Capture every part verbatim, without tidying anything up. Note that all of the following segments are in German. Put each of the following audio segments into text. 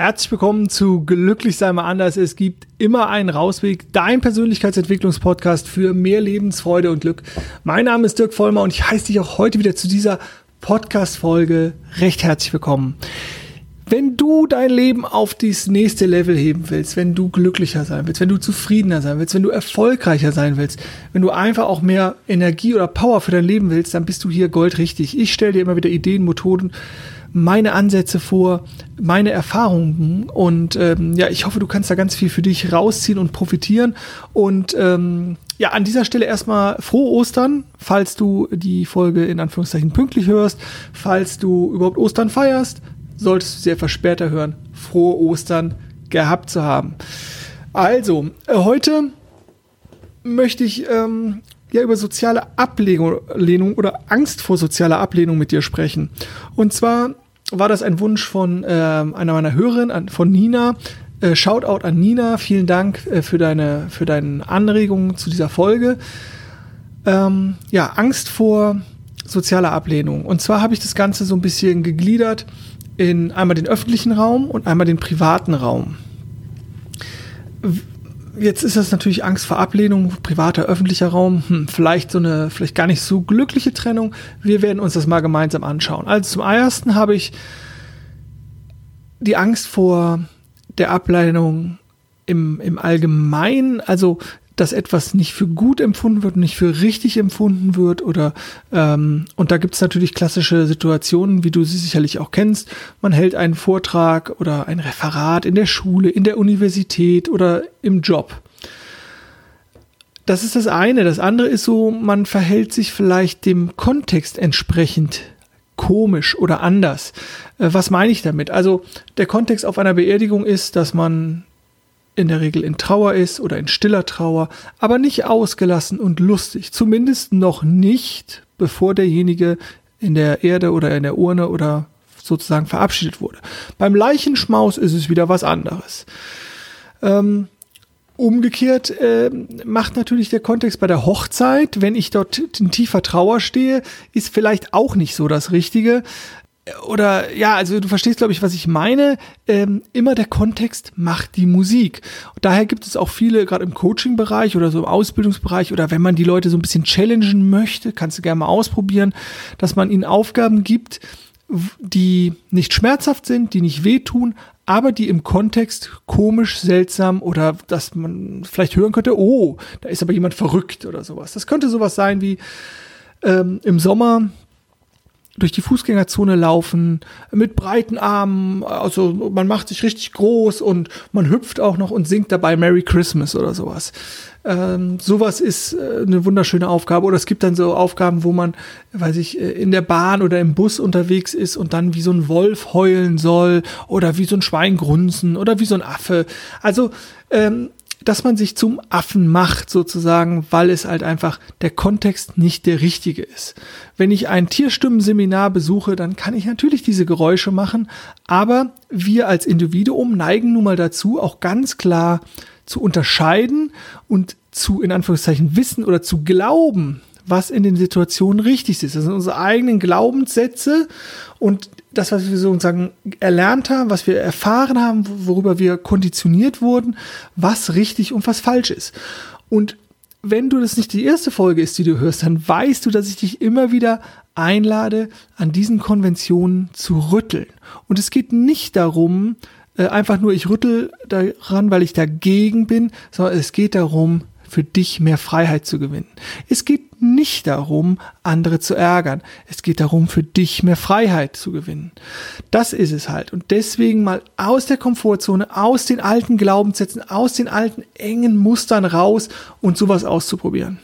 Herzlich willkommen zu Glücklich sei mal anders. Es gibt immer einen Rausweg, dein Persönlichkeitsentwicklungspodcast für mehr Lebensfreude und Glück. Mein Name ist Dirk Vollmer und ich heiße dich auch heute wieder zu dieser Podcast-Folge recht herzlich willkommen. Wenn du dein Leben auf das nächste Level heben willst, wenn du glücklicher sein willst, wenn du zufriedener sein willst, wenn du erfolgreicher sein willst, wenn du einfach auch mehr Energie oder Power für dein Leben willst, dann bist du hier goldrichtig. Ich stelle dir immer wieder Ideen, Methoden, meine Ansätze vor, meine Erfahrungen und ähm, ja, ich hoffe, du kannst da ganz viel für dich rausziehen und profitieren und ähm, ja, an dieser Stelle erstmal frohe Ostern, falls du die Folge in Anführungszeichen pünktlich hörst, falls du überhaupt Ostern feierst, solltest du sie etwas später hören, frohe Ostern gehabt zu haben. Also, äh, heute möchte ich ähm, ja über soziale Ablehnung oder Angst vor sozialer Ablehnung mit dir sprechen. Und zwar war das ein Wunsch von äh, einer meiner Hörerinnen, von Nina. Äh, Shoutout an Nina, vielen Dank äh, für deine für deine Anregungen zu dieser Folge. Ähm, ja, Angst vor sozialer Ablehnung. Und zwar habe ich das Ganze so ein bisschen gegliedert in einmal den öffentlichen Raum und einmal den privaten Raum. Jetzt ist das natürlich Angst vor Ablehnung, privater, öffentlicher Raum, hm, vielleicht so eine, vielleicht gar nicht so glückliche Trennung. Wir werden uns das mal gemeinsam anschauen. Also zum ersten habe ich die Angst vor der Ablehnung im, im Allgemeinen, also dass etwas nicht für gut empfunden wird, nicht für richtig empfunden wird oder ähm, und da gibt es natürlich klassische Situationen, wie du sie sicherlich auch kennst. Man hält einen Vortrag oder ein Referat in der Schule, in der Universität oder im Job. Das ist das eine. Das andere ist so, man verhält sich vielleicht dem Kontext entsprechend komisch oder anders. Äh, was meine ich damit? Also der Kontext auf einer Beerdigung ist, dass man in der Regel in Trauer ist oder in stiller Trauer, aber nicht ausgelassen und lustig. Zumindest noch nicht, bevor derjenige in der Erde oder in der Urne oder sozusagen verabschiedet wurde. Beim Leichenschmaus ist es wieder was anderes. Ähm, umgekehrt äh, macht natürlich der Kontext bei der Hochzeit, wenn ich dort in tiefer Trauer stehe, ist vielleicht auch nicht so das Richtige. Oder ja, also du verstehst, glaube ich, was ich meine. Ähm, immer der Kontext macht die Musik. Und daher gibt es auch viele, gerade im Coaching-Bereich oder so im Ausbildungsbereich oder wenn man die Leute so ein bisschen challengen möchte, kannst du gerne mal ausprobieren, dass man ihnen Aufgaben gibt, die nicht schmerzhaft sind, die nicht wehtun, aber die im Kontext komisch, seltsam oder dass man vielleicht hören könnte, oh, da ist aber jemand verrückt oder sowas. Das könnte sowas sein wie ähm, im Sommer durch die Fußgängerzone laufen, mit breiten Armen, also man macht sich richtig groß und man hüpft auch noch und singt dabei Merry Christmas oder sowas. Ähm, sowas ist äh, eine wunderschöne Aufgabe. Oder es gibt dann so Aufgaben, wo man, weiß ich, in der Bahn oder im Bus unterwegs ist und dann wie so ein Wolf heulen soll oder wie so ein Schwein grunzen oder wie so ein Affe. Also, ähm, dass man sich zum Affen macht sozusagen, weil es halt einfach der Kontext nicht der richtige ist. Wenn ich ein Tierstimmenseminar besuche, dann kann ich natürlich diese Geräusche machen, aber wir als Individuum neigen nun mal dazu, auch ganz klar zu unterscheiden und zu, in Anführungszeichen, wissen oder zu glauben, was in den Situationen richtig ist. Das sind unsere eigenen Glaubenssätze und das, was wir sozusagen erlernt haben, was wir erfahren haben, worüber wir konditioniert wurden, was richtig und was falsch ist. Und wenn du das nicht die erste Folge ist, die du hörst, dann weißt du, dass ich dich immer wieder einlade, an diesen Konventionen zu rütteln. Und es geht nicht darum, einfach nur ich rüttel daran, weil ich dagegen bin, sondern es geht darum, für dich mehr Freiheit zu gewinnen. Es geht nicht darum, andere zu ärgern. Es geht darum, für dich mehr Freiheit zu gewinnen. Das ist es halt. Und deswegen mal aus der Komfortzone, aus den alten Glaubenssätzen, aus den alten engen Mustern raus und sowas auszuprobieren.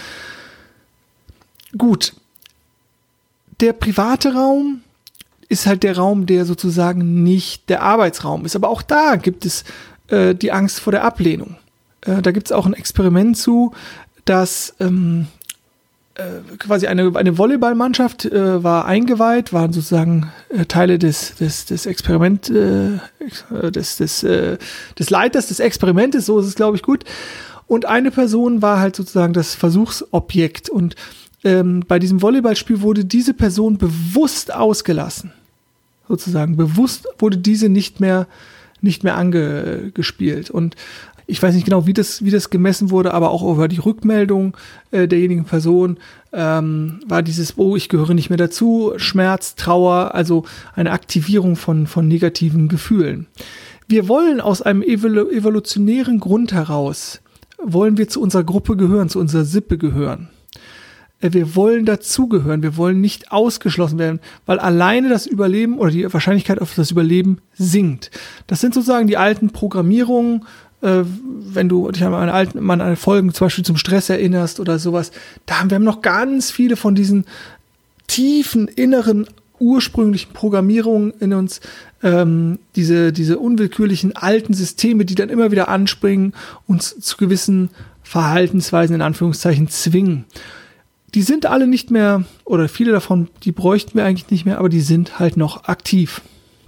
Gut. Der private Raum ist halt der Raum, der sozusagen nicht der Arbeitsraum ist. Aber auch da gibt es äh, die Angst vor der Ablehnung. Da gibt es auch ein Experiment zu, dass ähm, äh, quasi eine, eine Volleyballmannschaft äh, war eingeweiht, waren sozusagen äh, Teile des, des, des Experiment, äh, des, des, äh, des Leiters des Experimentes, so ist es, glaube ich, gut. Und eine Person war halt sozusagen das Versuchsobjekt. Und ähm, bei diesem Volleyballspiel wurde diese Person bewusst ausgelassen. Sozusagen bewusst wurde diese nicht mehr nicht mehr angespielt. Und ich weiß nicht genau, wie das, wie das gemessen wurde, aber auch über die Rückmeldung äh, derjenigen Person ähm, war dieses, oh, ich gehöre nicht mehr dazu, Schmerz, Trauer, also eine Aktivierung von, von negativen Gefühlen. Wir wollen aus einem evolu- evolutionären Grund heraus, wollen wir zu unserer Gruppe gehören, zu unserer Sippe gehören. Äh, wir wollen dazugehören, wir wollen nicht ausgeschlossen werden, weil alleine das Überleben oder die Wahrscheinlichkeit auf das Überleben sinkt. Das sind sozusagen die alten Programmierungen, Äh, wenn du dich an eine alten, an eine Folge zum Beispiel zum Stress erinnerst oder sowas, da haben wir haben noch ganz viele von diesen tiefen, inneren, ursprünglichen Programmierungen in uns, ähm, diese, diese unwillkürlichen alten Systeme, die dann immer wieder anspringen, uns zu gewissen Verhaltensweisen in Anführungszeichen zwingen. Die sind alle nicht mehr, oder viele davon, die bräuchten wir eigentlich nicht mehr, aber die sind halt noch aktiv.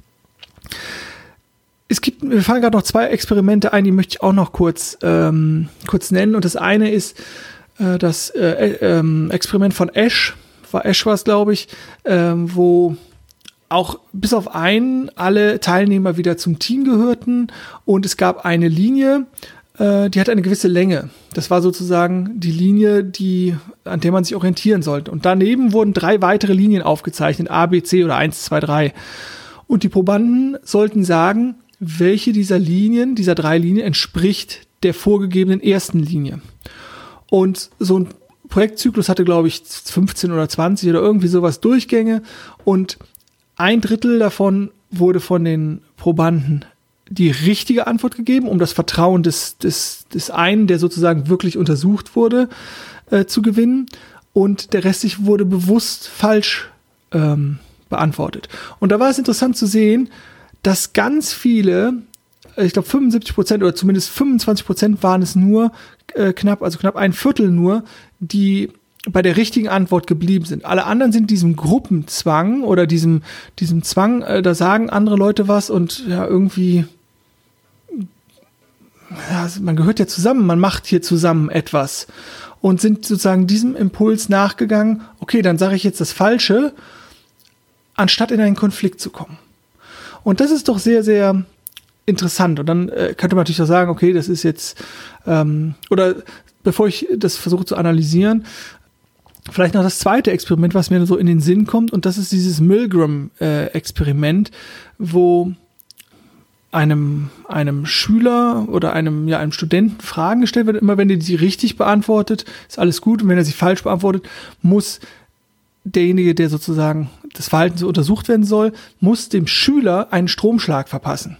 Es gibt, mir fallen gerade noch zwei Experimente ein, die möchte ich auch noch kurz, ähm, kurz nennen. Und das eine ist äh, das äh, äh, Experiment von Ash, war Ash war es, glaube ich, äh, wo auch bis auf einen alle Teilnehmer wieder zum Team gehörten und es gab eine Linie, äh, die hat eine gewisse Länge. Das war sozusagen die Linie, die, an der man sich orientieren sollte. Und daneben wurden drei weitere Linien aufgezeichnet, A, B, C oder eins, zwei, drei. Und die Probanden sollten sagen, welche dieser Linien, dieser drei Linien entspricht der vorgegebenen ersten Linie. Und so ein Projektzyklus hatte, glaube ich, fünfzehn oder zwanzig oder irgendwie sowas Durchgänge und ein Drittel davon wurde von den Probanden die richtige Antwort gegeben, um das Vertrauen des, des, des einen, der sozusagen wirklich untersucht wurde, äh, zu gewinnen, und der restliche wurde bewusst falsch ähm, beantwortet. Und da war es interessant zu sehen, dass ganz viele, ich glaube fünfundsiebzig Prozent oder zumindest fünfundzwanzig Prozent waren es nur äh, knapp, also knapp ein Viertel nur, die bei der richtigen Antwort geblieben sind. Alle anderen sind diesem Gruppenzwang oder diesem, diesem Zwang, äh, da sagen andere Leute was und ja, irgendwie, ja, man gehört ja zusammen, man macht hier zusammen etwas und sind sozusagen diesem Impuls nachgegangen, okay, dann sage ich jetzt das Falsche, anstatt in einen Konflikt zu kommen. Und das ist doch sehr, sehr interessant. Und dann äh, könnte man natürlich auch sagen, okay, das ist jetzt, ähm, oder bevor ich das versuche zu analysieren, vielleicht noch das zweite Experiment, was mir so in den Sinn kommt, und das ist dieses Milgram-Experiment, äh, wo einem, einem Schüler oder einem, ja, einem Studenten Fragen gestellt werden. Immer wenn er sie richtig beantwortet, ist alles gut. Und wenn er sie falsch beantwortet, muss derjenige, der sozusagen das Verhalten so untersucht werden soll, muss dem Schüler einen Stromschlag verpassen.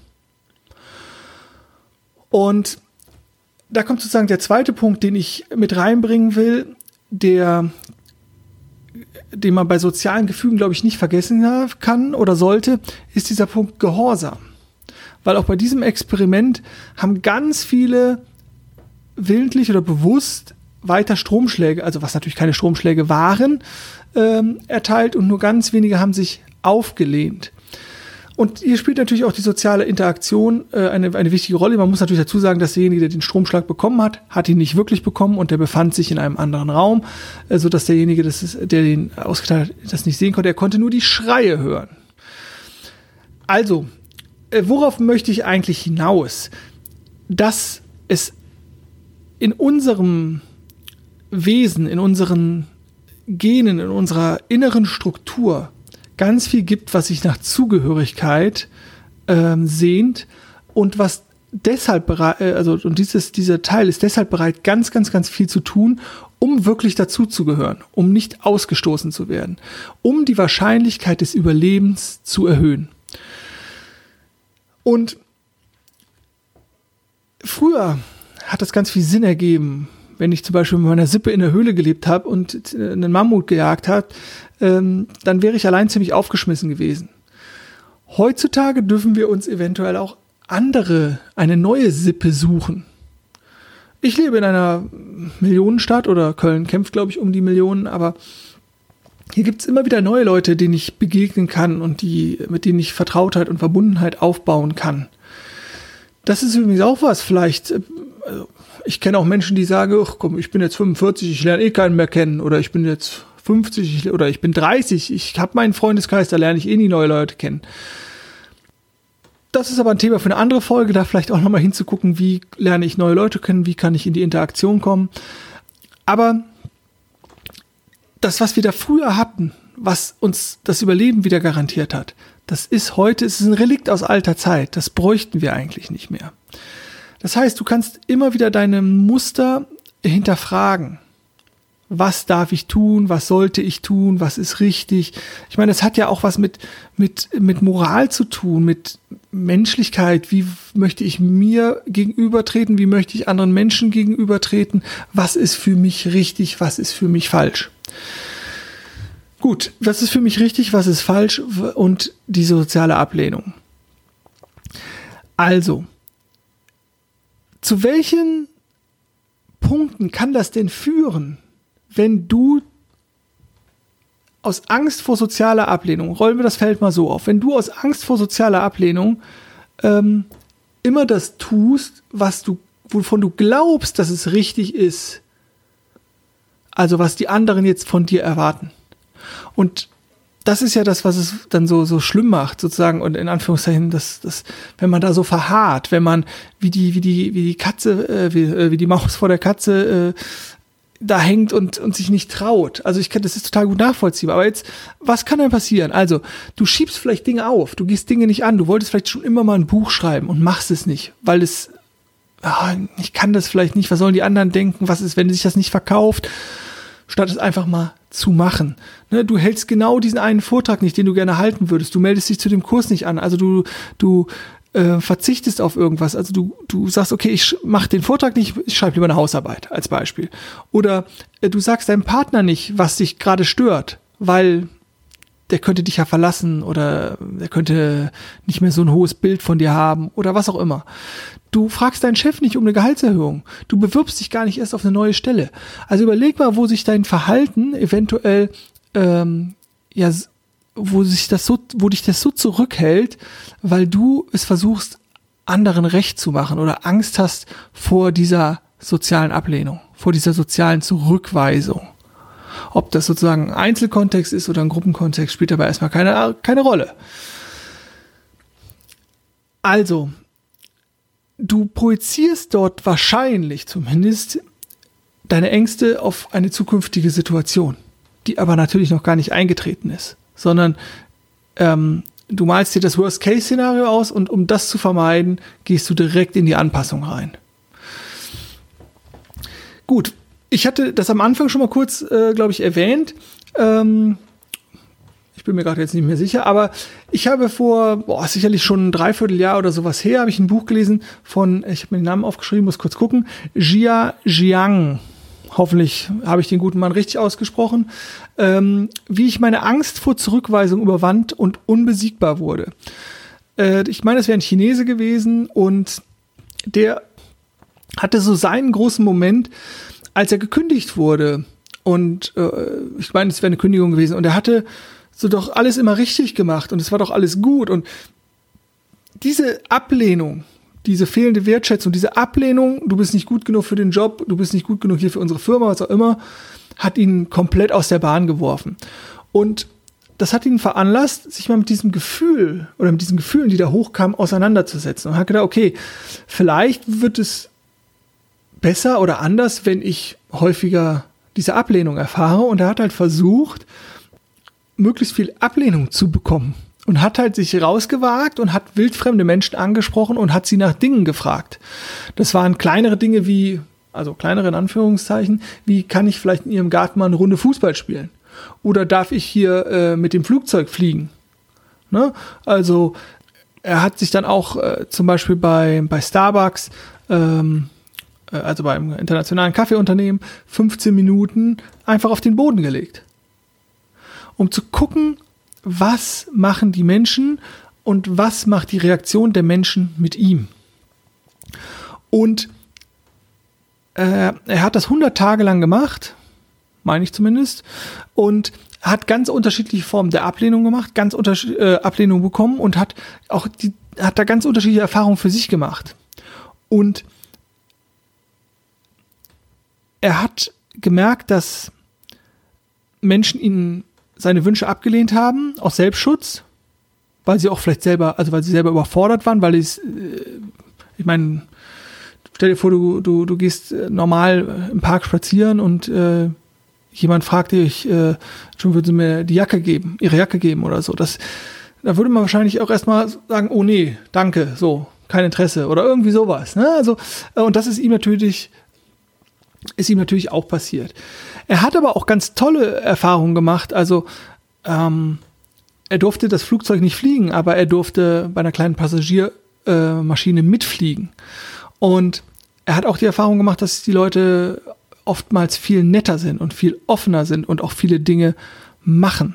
Und da kommt sozusagen der zweite Punkt, den ich mit reinbringen will, der, den man bei sozialen Gefügen, glaube ich, nicht vergessen kann oder sollte, ist dieser Punkt Gehorsam. Weil auch bei diesem Experiment haben ganz viele willentlich oder bewusst weiter Stromschläge, also was natürlich keine Stromschläge waren, ähm, erteilt, und nur ganz wenige haben sich aufgelehnt. Und hier spielt natürlich auch die soziale Interaktion äh, eine, eine wichtige Rolle. Man muss natürlich dazu sagen, dass derjenige, der den Stromschlag bekommen hat, hat ihn nicht wirklich bekommen und der befand sich in einem anderen Raum, äh, sodass derjenige, das ist, der den ausgeteilt hat, das nicht sehen konnte. Er konnte nur die Schreie hören. Also, äh, worauf möchte ich eigentlich hinaus? Dass es in unserem Wesen, in unseren Genen, in unserer inneren Struktur ganz viel gibt, was sich nach Zugehörigkeit ähm, sehnt und was deshalb bereit, äh, also und dieses, dieser Teil ist deshalb bereit, ganz, ganz, ganz viel zu tun, um wirklich dazuzugehören, um nicht ausgestoßen zu werden, um die Wahrscheinlichkeit des Überlebens zu erhöhen. Und früher hat das ganz viel Sinn ergeben, wenn ich zum Beispiel mit meiner Sippe in der Höhle gelebt habe und einen Mammut gejagt habe, ähm, dann wäre ich allein ziemlich aufgeschmissen gewesen. Heutzutage dürfen wir uns eventuell auch andere, eine neue Sippe suchen. Ich lebe in einer Millionenstadt, oder Köln kämpft, glaube ich, um die Millionen, aber hier gibt es immer wieder neue Leute, denen ich begegnen kann und die, mit denen ich Vertrautheit und Verbundenheit aufbauen kann. Das ist übrigens auch was, vielleicht, also ich kenne auch Menschen, die sagen, ach komm, ich bin jetzt fünfundvierzig, ich lerne eh keinen mehr kennen, oder ich bin jetzt fünfzig oder ich bin dreißig, ich habe meinen Freundeskreis, da lerne ich eh nie neue Leute kennen. das ist aber ein Thema für eine andere Folge, da vielleicht auch nochmal hinzugucken, wie lerne ich neue Leute kennen, wie kann ich in die Interaktion kommen. Aber das, was wir da früher hatten, was uns das Überleben wieder garantiert hat, das ist heute, es ist ein Relikt aus alter Zeit. Das bräuchten wir eigentlich nicht mehr. Das heißt, du kannst immer wieder deine Muster hinterfragen. Was darf ich tun? Was sollte ich tun? Was ist richtig? Ich meine, das hat ja auch was mit, mit, mit Moral zu tun, mit Menschlichkeit. Wie möchte ich mir gegenübertreten? Wie möchte ich anderen Menschen gegenübertreten? Was ist für mich richtig? Was ist für mich falsch? Gut, was ist für mich richtig? Was ist falsch? Und die soziale Ablehnung. Also, zu welchen Punkten kann das denn führen, wenn du aus Angst vor sozialer Ablehnung, rollen wir das Feld mal so auf, wenn du aus Angst vor sozialer Ablehnung ähm, immer das tust, was du, wovon du glaubst, dass es richtig ist, also was die anderen jetzt von dir erwarten. Und das ist ja das, was es dann so, so schlimm macht, sozusagen, und in Anführungszeichen, das, das, wenn man da so verharrt, wenn man wie die, wie die, wie die Katze, äh, wie, äh, wie die Maus vor der Katze, äh, da hängt und, und sich nicht traut. Also ich kann, das ist total gut nachvollziehbar. Aber jetzt, was kann denn passieren? Also, du schiebst vielleicht Dinge auf, du gehst Dinge nicht an, du wolltest vielleicht schon immer mal ein Buch schreiben und machst es nicht, weil es, ah, ich kann das vielleicht nicht, was sollen die anderen denken, was ist, wenn sich das nicht verkauft, statt es einfach mal zu machen. Ne, du hältst genau diesen einen Vortrag nicht, den du gerne halten würdest. Du meldest dich zu dem Kurs nicht an. Also du, du äh, verzichtest auf irgendwas. Also du, du sagst, okay, ich mache den Vortrag nicht, ich schreibe lieber eine Hausarbeit als Beispiel. Oder äh, du sagst deinem Partner nicht, was dich gerade stört, weil der könnte dich ja verlassen oder der könnte nicht mehr so ein hohes Bild von dir haben oder was auch immer. Du fragst deinen Chef nicht um eine Gehaltserhöhung. Du bewirbst dich gar nicht erst auf eine neue Stelle. Also überleg mal, wo sich dein Verhalten eventuell, ähm, ja, wo sich das so, wo dich das so zurückhält, weil du es versuchst, anderen recht zu machen oder Angst hast vor dieser sozialen Ablehnung, vor dieser sozialen Zurückweisung. Ob das sozusagen ein Einzelkontext ist oder ein Gruppenkontext, spielt dabei erstmal keine, keine Rolle. Also, du projizierst dort wahrscheinlich zumindest deine Ängste auf eine zukünftige Situation, die aber natürlich noch gar nicht eingetreten ist, sondern ähm, du malst dir das Worst-Case-Szenario aus und um das zu vermeiden, gehst du direkt in die Anpassung rein. Gut, ich hatte das am Anfang schon mal kurz, äh, glaube ich, erwähnt. Ähm, ich bin mir gerade jetzt nicht mehr sicher, aber ich habe vor, boah, sicherlich schon ein Dreivierteljahr oder sowas her, habe ich ein Buch gelesen von, ich habe mir den Namen aufgeschrieben, muss kurz gucken, Jia Jiang. Hoffentlich habe ich den guten Mann richtig ausgesprochen. Ähm, wie ich meine Angst vor Zurückweisung überwand und unbesiegbar wurde. Äh, ich meine, es wäre ein Chinese gewesen und der hatte so seinen großen Moment, als er gekündigt wurde. Und äh, ich meine, es wäre eine Kündigung gewesen. Und er hatte so doch alles immer richtig gemacht und es war doch alles gut. Und diese Ablehnung, diese fehlende Wertschätzung, diese Ablehnung, du bist nicht gut genug für den Job, du bist nicht gut genug hier für unsere Firma, was auch immer, hat ihn komplett aus der Bahn geworfen. Und das hat ihn veranlasst, sich mal mit diesem Gefühl oder mit diesen Gefühlen, die da hochkamen, auseinanderzusetzen. Und hat gedacht, okay, vielleicht wird es besser oder anders, wenn ich häufiger diese Ablehnung erfahre. Und er hat halt versucht, möglichst viel Ablehnung zu bekommen. Und hat halt sich rausgewagt und hat wildfremde Menschen angesprochen und hat sie nach Dingen gefragt. Das waren kleinere Dinge wie, also kleinere in Anführungszeichen, wie kann ich vielleicht in Ihrem Garten mal eine Runde Fußball spielen? Oder darf ich hier äh, mit dem Flugzeug fliegen? Ne? Also er hat sich dann auch äh, zum Beispiel bei, bei Starbucks, ähm, äh, also beim internationalen Kaffeeunternehmen, fünfzehn Minuten einfach auf den Boden gelegt. Um zu gucken, was machen die Menschen und was macht die Reaktion der Menschen mit ihm. Und äh, er hat das hundert Tage lang gemacht, meine ich zumindest, und hat ganz unterschiedliche Formen der Ablehnung gemacht, ganz unterschiedliche äh, Ablehnung bekommen und hat auch die, hat da ganz unterschiedliche Erfahrungen für sich gemacht. Und er hat gemerkt, dass Menschen ihn seine Wünsche abgelehnt haben, aus Selbstschutz, weil sie auch vielleicht selber, also weil sie selber überfordert waren, weil es, äh, ich meine, stell dir vor, du, du, du gehst normal im Park spazieren und äh, jemand fragt dich, äh, schon würden sie mir die Jacke geben, ihre Jacke geben oder so. Das, da würde man wahrscheinlich auch erstmal sagen, oh nee, danke, so, kein Interesse oder irgendwie sowas. Ne? Also, äh, und das ist ihm natürlich, ist ihm natürlich auch passiert. Er hat aber auch ganz tolle Erfahrungen gemacht. Also, ähm, er durfte das Flugzeug nicht fliegen, aber er durfte bei einer kleinen Passagiermaschine äh, mitfliegen. Und er hat auch die Erfahrung gemacht, dass die Leute oftmals viel netter sind und viel offener sind und auch viele Dinge machen.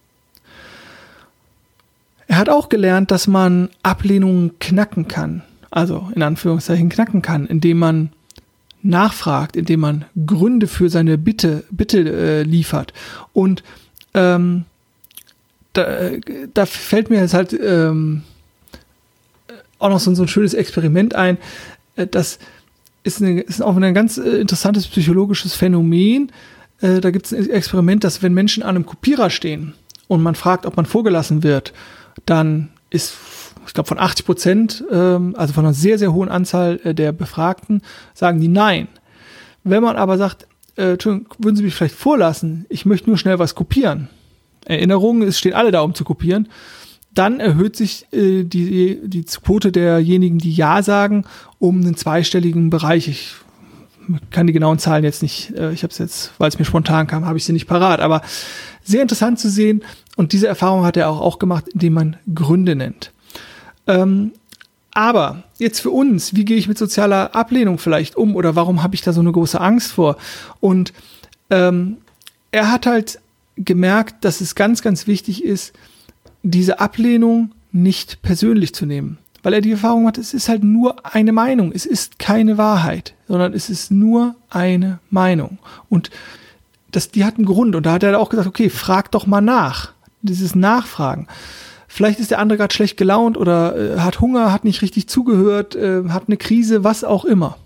Er hat auch gelernt, dass man Ablehnungen knacken kann, also in Anführungszeichen knacken kann, indem man nachfragt, indem man Gründe für seine Bitte, Bitte äh, liefert. Und ähm, da, da fällt mir jetzt halt ähm, auch noch so, so ein schönes Experiment ein, äh, das ist, eine, ist auch ein ganz äh, interessantes psychologisches Phänomen. Äh, da gibt es ein Experiment, dass wenn Menschen an einem Kopierer stehen und man fragt, ob man vorgelassen wird, dann ist, ich glaube, von achtzig Prozent, ähm, also von einer sehr, sehr hohen Anzahl äh, der Befragten, sagen die nein. Wenn man aber sagt, äh, Entschuldigung, würden Sie mich vielleicht vorlassen, ich möchte nur schnell was kopieren. Erinnerungen, es stehen alle da, um zu kopieren. Dann erhöht sich äh, die, die Quote derjenigen, die Ja sagen, um einen zweistelligen Bereich. Ich kann die genauen Zahlen jetzt nicht, äh, ich habe es jetzt, weil es mir spontan kam, habe ich sie nicht parat. Aber sehr interessant zu sehen. Und diese Erfahrung hat er auch, auch gemacht, indem man Gründe nennt. Ähm, aber jetzt für uns, wie gehe ich mit sozialer Ablehnung vielleicht um? Oder warum habe ich da so eine große Angst vor? Und ähm, er hat halt gemerkt, dass es ganz, ganz wichtig ist, diese Ablehnung nicht persönlich zu nehmen. Weil er die Erfahrung hat, es ist halt nur eine Meinung. Es ist keine Wahrheit, sondern es ist nur eine Meinung. Und das, die hat einen Grund. Und da hat er auch gesagt, okay, frag doch mal nach. Dieses Nachfragen. Vielleicht ist der andere gerade schlecht gelaunt oder äh, hat Hunger, hat nicht richtig zugehört, äh, hat eine Krise, was auch immer.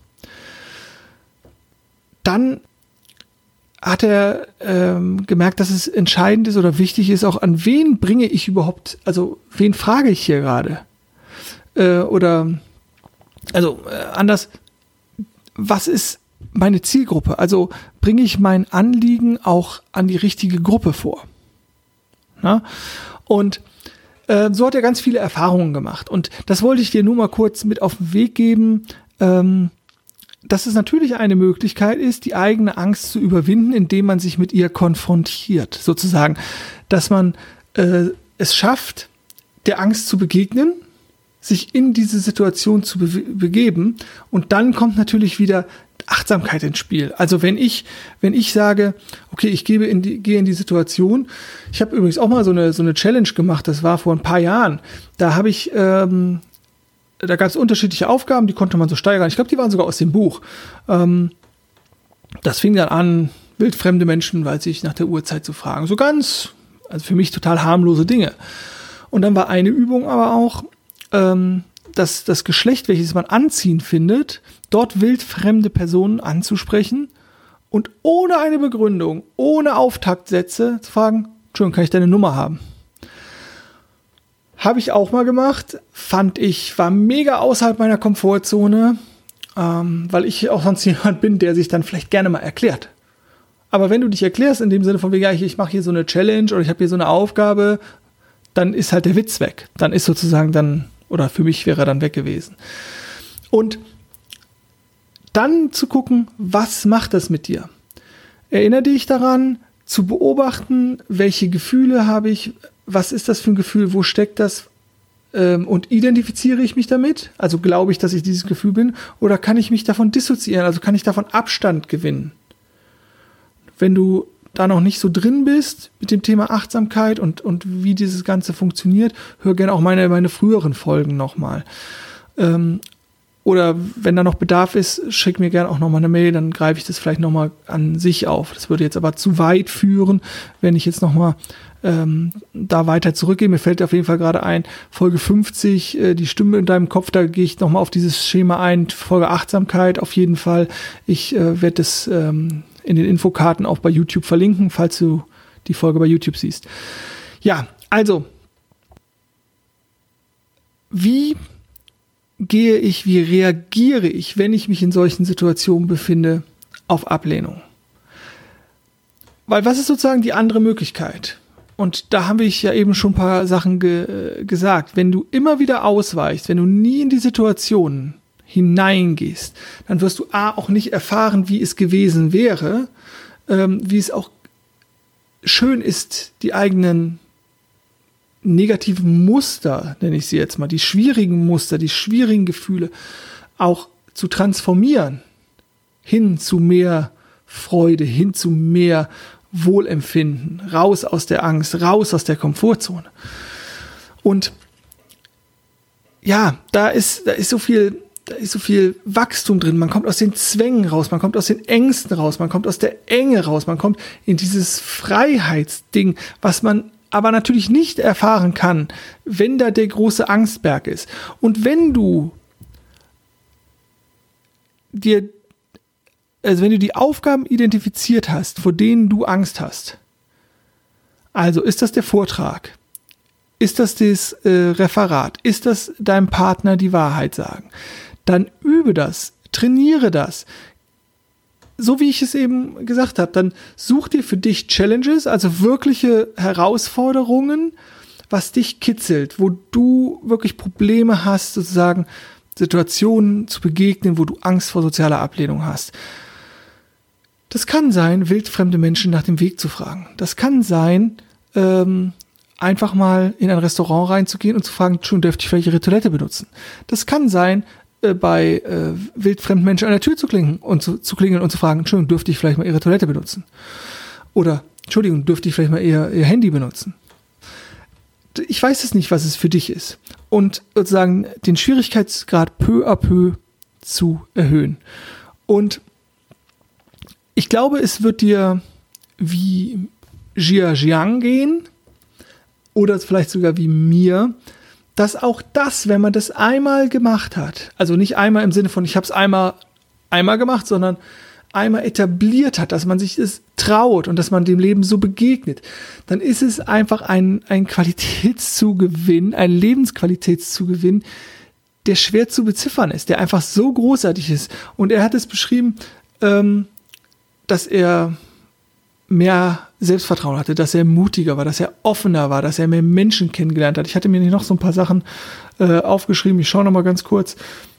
Dann hat er ähm, gemerkt, dass es entscheidend ist oder wichtig ist, auch an wen bringe ich überhaupt, also wen frage ich hier gerade? Äh, oder, also äh, anders, was ist meine Zielgruppe? Also bringe ich mein Anliegen auch an die richtige Gruppe vor? Na? Und äh, so hat er ganz viele Erfahrungen gemacht. Und das wollte ich dir nur mal kurz mit auf den Weg geben, ähm, dass es natürlich eine Möglichkeit ist, die eigene Angst zu überwinden, indem man sich mit ihr konfrontiert, sozusagen, dass man äh, es schafft, der Angst zu begegnen, sich in diese Situation zu be- begeben und dann kommt natürlich wieder Achtsamkeit ins Spiel. Also wenn ich, wenn ich sage, okay, ich gebe in die, gehe in die Situation, ich habe übrigens auch mal so eine so eine Challenge gemacht, das war vor ein paar Jahren, da habe ich ähm, Da gab es unterschiedliche Aufgaben, die konnte man so steigern. Ich glaube, die waren sogar aus dem Buch. Ähm, das fing dann an, wildfremde Menschen, weiß ich, nach der Uhrzeit zu fragen. So ganz, also für mich total harmlose Dinge. Und dann war eine Übung aber auch, ähm, dass das Geschlecht, welches man anziehen findet, dort wildfremde Personen anzusprechen und ohne eine Begründung, ohne Auftaktsätze zu fragen, Entschuldigung, kann ich deine Nummer haben? Habe ich auch mal gemacht, fand ich, war mega außerhalb meiner Komfortzone, ähm, weil ich auch sonst jemand bin, der sich dann vielleicht gerne mal erklärt. Aber wenn du dich erklärst in dem Sinne von, ja, ich, ich mache hier so eine Challenge oder ich habe hier so eine Aufgabe, dann ist halt der Witz weg. Dann ist sozusagen dann, oder für mich wäre er dann weg gewesen. Und dann zu gucken, was macht das mit dir? Erinnere dich daran, zu beobachten, welche Gefühle habe ich, was ist das für ein Gefühl, wo steckt das ähm, und identifiziere ich mich damit? Also glaube ich, dass ich dieses Gefühl bin oder kann ich mich davon dissoziieren, also kann ich davon Abstand gewinnen? Wenn du da noch nicht so drin bist mit dem Thema Achtsamkeit und, und wie dieses Ganze funktioniert, hör gerne auch meine, meine früheren Folgen nochmal. Ähm, oder wenn da noch Bedarf ist, schick mir gerne auch nochmal eine Mail, dann greife ich das vielleicht nochmal an sich auf. Das würde jetzt aber zu weit führen, wenn ich jetzt nochmal ähm, da weiter zurückgehe. Mir fällt auf jeden Fall gerade ein, Folge fünfzig, äh, die Stimme in deinem Kopf, da gehe ich nochmal auf dieses Schema ein, Folge Achtsamkeit auf jeden Fall. Ich äh, werde das ähm, in den Infokarten auch bei YouTube verlinken, falls du die Folge bei YouTube siehst. Ja, also wie gehe ich, wie reagiere ich, wenn ich mich in solchen Situationen befinde, auf Ablehnung? Weil was ist sozusagen die andere Möglichkeit? Und da habe ich ja eben schon ein paar Sachen ge- gesagt. Wenn du immer wieder ausweichst, wenn du nie in die Situationen hineingehst, dann wirst du A, auch nicht erfahren, wie es gewesen wäre, ähm, wie es auch schön ist, die eigenen negativen Muster, nenne ich sie jetzt mal, die schwierigen Muster, die schwierigen Gefühle auch zu transformieren, hin zu mehr Freude, hin zu mehr Wohlempfinden, raus aus der Angst, raus aus der Komfortzone. Und ja, da ist, da ist so viel, da ist so viel Wachstum drin. Man kommt aus den Zwängen raus, man kommt aus den Ängsten raus, man kommt aus der Enge raus, man kommt in dieses Freiheitsding, was man aber natürlich nicht erfahren kann, wenn da der große Angstberg ist. Und wenn du dir Also wenn du die Aufgaben identifiziert hast, vor denen du Angst hast, also ist das der Vortrag, ist das das äh, Referat, ist das deinem Partner die Wahrheit sagen, dann übe das, trainiere das. So wie ich es eben gesagt habe, dann such dir für dich Challenges, also wirkliche Herausforderungen, was dich kitzelt, wo du wirklich Probleme hast, sozusagen Situationen zu begegnen, wo du Angst vor sozialer Ablehnung hast. Das kann sein, wildfremde Menschen nach dem Weg zu fragen. Das kann sein, ähm, einfach mal in ein Restaurant reinzugehen und zu fragen, Entschuldigung, dürfte ich vielleicht Ihre Toilette benutzen? Das kann sein, äh, bei äh, wildfremden Menschen an der Tür zu klingeln und zu, zu klingeln und zu fragen, Entschuldigung, dürfte ich vielleicht mal Ihre Toilette benutzen? Oder, Entschuldigung, dürfte ich vielleicht mal Ihr, Ihr Handy benutzen? Ich weiß es nicht, was es für dich ist. Und sozusagen den Schwierigkeitsgrad peu à peu zu erhöhen. Und ich glaube, es wird dir wie Jia Jiang gehen oder vielleicht sogar wie mir, dass auch das, wenn man das einmal gemacht hat, also nicht einmal im Sinne von, ich habe es einmal, einmal gemacht, sondern einmal etabliert hat, dass man sich das traut und dass man dem Leben so begegnet, dann ist es einfach ein, ein Qualitätszugewinn, ein Lebensqualitätszugewinn, der schwer zu beziffern ist, der einfach so großartig ist. Und er hat es beschrieben, ähm, dass er mehr Selbstvertrauen hatte, dass er mutiger war, dass er offener war, dass er mehr Menschen kennengelernt hat. Ich hatte mir noch so ein paar Sachen äh, aufgeschrieben. Ich schaue noch mal ganz kurz.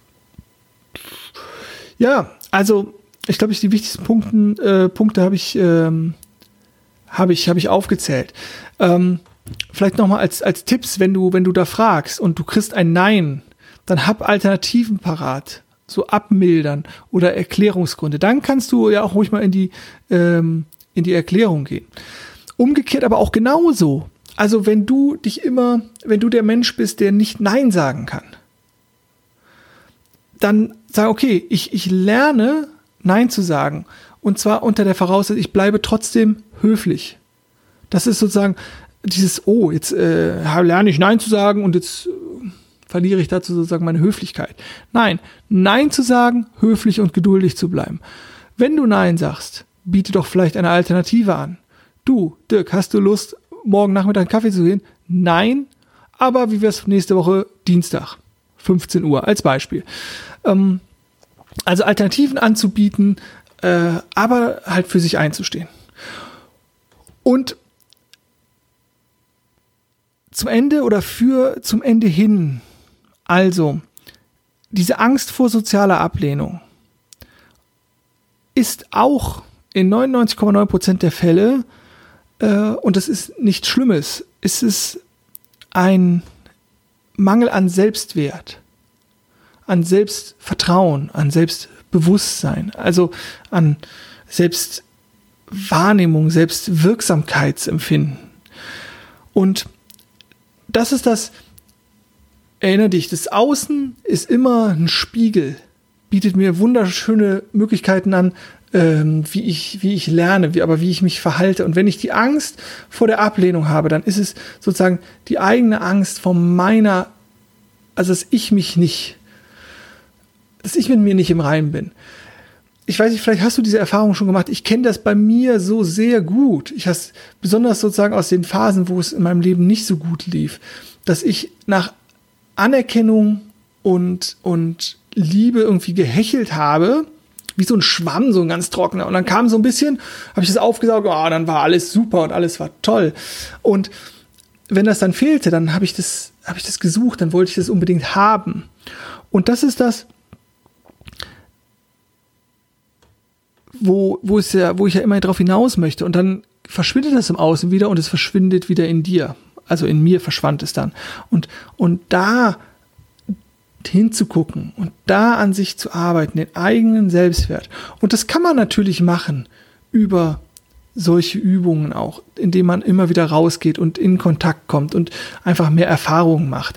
Ja, also ich glaube, ich die wichtigsten Punkten, äh, Punkte habe ich, ähm, habe ich, habe ich aufgezählt. Ähm, vielleicht noch mal als als Tipps, wenn du wenn du da fragst und du kriegst ein Nein, dann hab Alternativen parat. So abmildern oder Erklärungsgründe. Dann kannst du ja auch ruhig mal in die, ähm, in die Erklärung gehen. Umgekehrt aber auch genauso. Also wenn du dich immer, wenn du der Mensch bist, der nicht Nein sagen kann, dann sag, okay, ich, ich lerne Nein zu sagen. Und zwar unter der Voraussetzung, ich bleibe trotzdem höflich. Das ist sozusagen dieses, oh, jetzt äh, lerne ich Nein zu sagen und jetzt äh, verliere ich dazu sozusagen meine Höflichkeit. Nein, Nein zu sagen, höflich und geduldig zu bleiben. Wenn du Nein sagst, biete doch vielleicht eine Alternative an. Du, Dirk, hast du Lust, morgen Nachmittag einen Kaffee zu gehen? Nein, aber wie wär's nächste Woche Dienstag, fünfzehn Uhr als Beispiel. Ähm, also Alternativen anzubieten, äh, aber halt für sich einzustehen. Und zum Ende oder für zum Ende hin, also diese Angst vor sozialer Ablehnung ist auch in neunundneunzig Komma neun Prozent der Fälle, äh, und das ist nichts Schlimmes, ist es ein Mangel an Selbstwert, an Selbstvertrauen, an Selbstbewusstsein, also an Selbstwahrnehmung, Selbstwirksamkeitsempfinden. Und das ist das, erinnere dich, das Außen ist immer ein Spiegel, bietet mir wunderschöne Möglichkeiten an, ähm, wie ich, wie ich lerne, wie, aber wie ich mich verhalte. Und wenn ich die Angst vor der Ablehnung habe, dann ist es sozusagen die eigene Angst vor meiner, also dass ich mich nicht, dass ich mit mir nicht im Reinen bin. Ich weiß nicht, vielleicht hast du diese Erfahrung schon gemacht. Ich kenne das bei mir so sehr gut. Ich has besonders sozusagen aus den Phasen, wo es in meinem Leben nicht so gut lief, dass ich nach Anerkennung und, und Liebe irgendwie gehechelt habe, wie so ein Schwamm, so ein ganz trockener. Und dann kam so ein bisschen, habe ich das aufgesaugt, oh, dann war alles super und alles war toll. Und wenn das dann fehlte, dann habe ich das, habe ich das gesucht, dann wollte ich das unbedingt haben. Und das ist das, wo, wo, es ja, wo ich ja immer drauf hinaus möchte. Und dann verschwindet das im Außen wieder und es verschwindet wieder in dir. Also in mir verschwand es dann. Und, und da hinzugucken und da an sich zu arbeiten, den eigenen Selbstwert. Und das kann man natürlich machen über solche Übungen auch, indem man immer wieder rausgeht und in Kontakt kommt und einfach mehr Erfahrungen macht.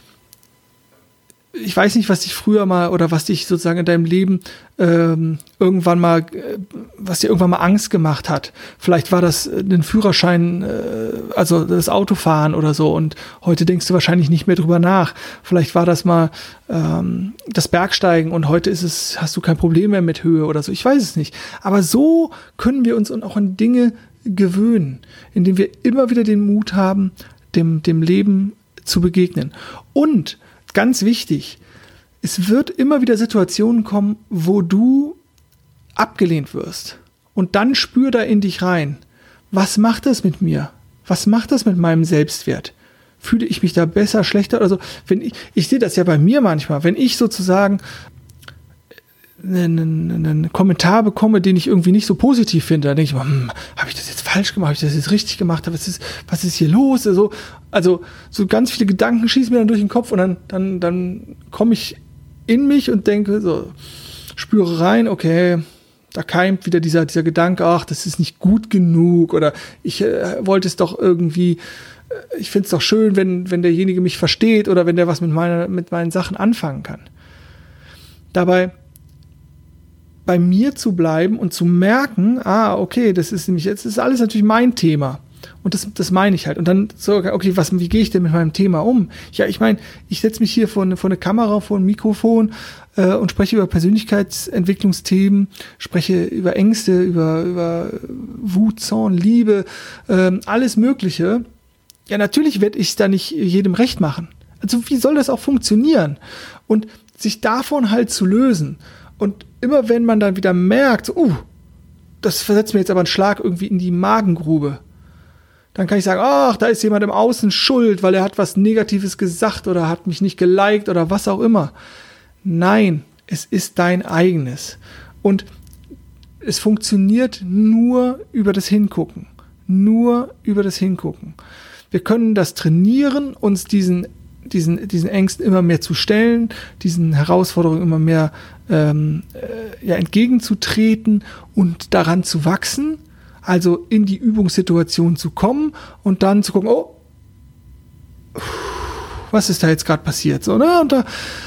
Ich weiß nicht, was dich früher mal oder was dich sozusagen in deinem Leben ähm, irgendwann mal, äh, was dir irgendwann mal Angst gemacht hat. Vielleicht war das äh, den Führerschein, äh, also das Autofahren oder so, und heute denkst du wahrscheinlich nicht mehr drüber nach. Vielleicht war das mal ähm, das Bergsteigen und heute ist es, hast du kein Problem mehr mit Höhe oder so. Ich weiß es nicht. Aber so können wir uns auch an Dinge gewöhnen, indem wir immer wieder den Mut haben, dem, dem Leben zu begegnen. Und ganz wichtig, es wird immer wieder Situationen kommen, wo du abgelehnt wirst. Und dann spür da in dich rein. Was macht das mit mir? Was macht das mit meinem Selbstwert? Fühle ich mich da besser, schlechter? Also, wenn ich, ich sehe das ja bei mir manchmal, wenn ich sozusagen einen, einen Kommentar bekomme, den ich irgendwie nicht so positiv finde, dann denke ich mir, hm, habe ich das jetzt falsch gemacht, habe ich das jetzt richtig gemacht, was ist, was ist hier los? Also, also so ganz viele Gedanken schießen mir dann durch den Kopf und dann, dann, dann komme ich in mich und denke, so, spüre rein, okay, da keimt wieder dieser, dieser Gedanke, ach, das ist nicht gut genug oder ich äh, wollte es doch irgendwie, äh, ich finde es doch schön, wenn, wenn derjenige mich versteht oder wenn der was mit meiner, mit meinen Sachen anfangen kann. Dabei bei mir zu bleiben und zu merken, ah, okay, das ist nämlich, jetzt ist alles natürlich mein Thema. Und das, das meine ich halt. Und dann so, okay, was, wie gehe ich denn mit meinem Thema um? Ja, ich meine, ich setze mich hier vor eine, vor eine Kamera, vor ein Mikrofon äh, und spreche über Persönlichkeitsentwicklungsthemen, spreche über Ängste, über, über Wut, Zorn, Liebe, äh, alles Mögliche. Ja, natürlich werde ich es da nicht jedem recht machen. Also wie soll das auch funktionieren? Und sich davon halt zu lösen. Und immer wenn man dann wieder merkt, so, uh, das versetzt mir jetzt aber einen Schlag irgendwie in die Magengrube, dann kann ich sagen, ach, da ist jemand im Außen schuld, weil er hat was Negatives gesagt oder hat mich nicht geliked oder was auch immer. Nein, es ist dein eigenes. Und es funktioniert nur über das Hingucken. Nur über das Hingucken. Wir können das trainieren, uns diesen Diesen, diesen Ängsten immer mehr zu stellen, diesen Herausforderungen immer mehr ähm, äh, ja, entgegenzutreten und daran zu wachsen, also in die Übungssituation zu kommen und dann zu gucken, oh, was ist da jetzt gerade passiert? So, ne? Und da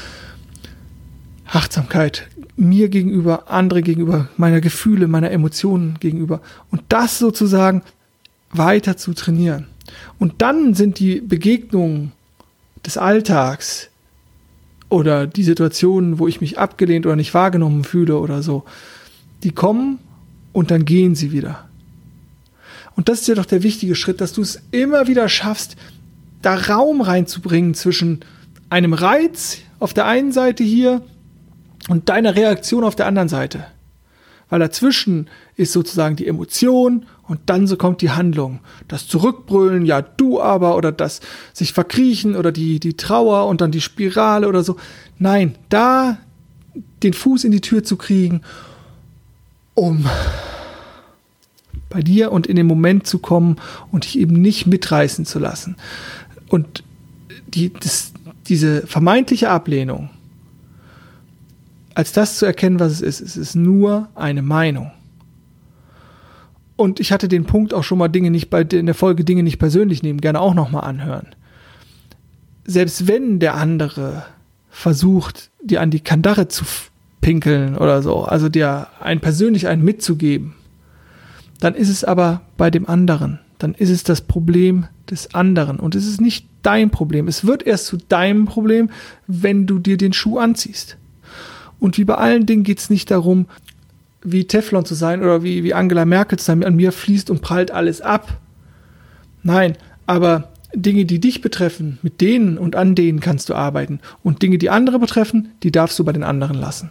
Achtsamkeit mir gegenüber, andere gegenüber, meiner Gefühle, meiner Emotionen gegenüber und das sozusagen weiter zu trainieren. Und dann sind die Begegnungen des Alltags oder die Situationen, wo ich mich abgelehnt oder nicht wahrgenommen fühle oder so, die kommen und dann gehen sie wieder. Und das ist ja doch der wichtige Schritt, dass du es immer wieder schaffst, da Raum reinzubringen zwischen einem Reiz auf der einen Seite hier und deiner Reaktion auf der anderen Seite. Weil dazwischen ist sozusagen die Emotion und dann so kommt die Handlung. Das Zurückbrüllen, ja du aber, oder das sich verkriechen oder die, die Trauer und dann die Spirale oder so. Nein, da den Fuß in die Tür zu kriegen, um bei dir und in den Moment zu kommen und dich eben nicht mitreißen zu lassen. Und die, das, diese vermeintliche Ablehnung, als das zu erkennen, was es ist, es ist nur eine Meinung. Und ich hatte den Punkt auch schon mal Dinge nicht bei in der Folge Dinge nicht persönlich nehmen, gerne auch nochmal anhören. Selbst wenn der andere versucht, dir an die Kandare zu pinkeln oder so, also dir einen persönlich einen mitzugeben, dann ist es aber bei dem anderen. Dann ist es das Problem des anderen und es ist nicht dein Problem. Es wird erst zu deinem Problem, wenn du dir den Schuh anziehst. Und wie bei allen Dingen geht es nicht darum, wie Teflon zu sein oder wie, wie Angela Merkel zu sein, an mir fließt und prallt alles ab. Nein, aber Dinge, die dich betreffen, mit denen und an denen kannst du arbeiten. Und Dinge, die andere betreffen, die darfst du bei den anderen lassen.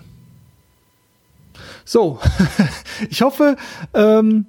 So, ich hoffe, ähm,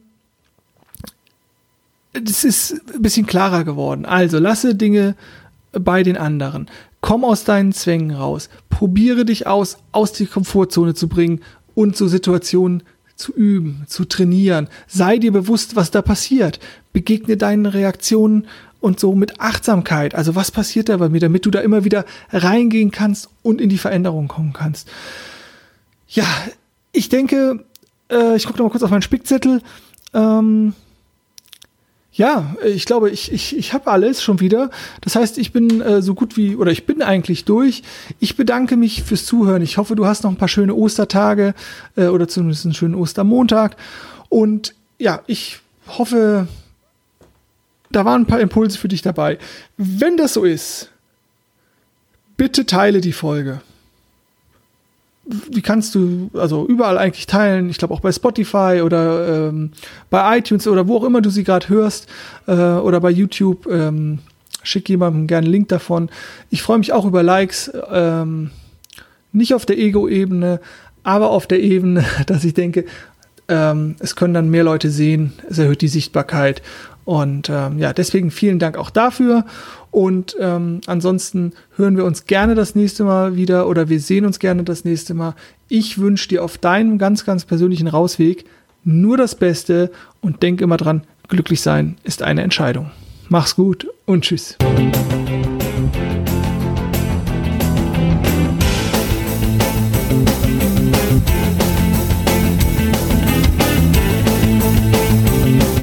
das ist ein bisschen klarer geworden. Also, lasse Dinge bei den anderen. Komm aus deinen Zwängen raus. Probiere dich aus, aus die Komfortzone zu bringen und so Situationen zu üben, zu trainieren. Sei dir bewusst, was da passiert. Begegne deinen Reaktionen und so mit Achtsamkeit. Also, was passiert da bei mir, damit du da immer wieder reingehen kannst und in die Veränderung kommen kannst. Ja, ich denke, äh, ich gucke noch mal kurz auf meinen Spickzettel. Ähm, Ja, ich glaube, ich, ich, ich habe alles schon wieder. Das heißt, ich bin äh, so gut wie, oder ich bin eigentlich durch. Ich bedanke mich fürs Zuhören. Ich hoffe, du hast noch ein paar schöne Ostertage äh, oder zumindest einen schönen Ostermontag. Und ja, ich hoffe, da waren ein paar Impulse für dich dabei. Wenn das so ist, bitte teile die Folge. Die kannst du also überall eigentlich teilen. Ich glaube auch bei Spotify oder ähm, bei iTunes oder wo auch immer du sie gerade hörst äh, oder bei YouTube. Ähm, schick jemandem gerne einen Link davon. Ich freue mich auch über Likes. Ähm, nicht auf der Ego-Ebene, aber auf der Ebene, dass ich denke, ähm, es können dann mehr Leute sehen. Es erhöht die Sichtbarkeit. Und ähm, ja, deswegen vielen Dank auch dafür. Und ähm, ansonsten hören wir uns gerne das nächste Mal wieder oder wir sehen uns gerne das nächste Mal. Ich wünsche dir auf deinem ganz, ganz persönlichen Rausweg nur das Beste und denk immer dran, glücklich sein ist eine Entscheidung. Mach's gut und tschüss.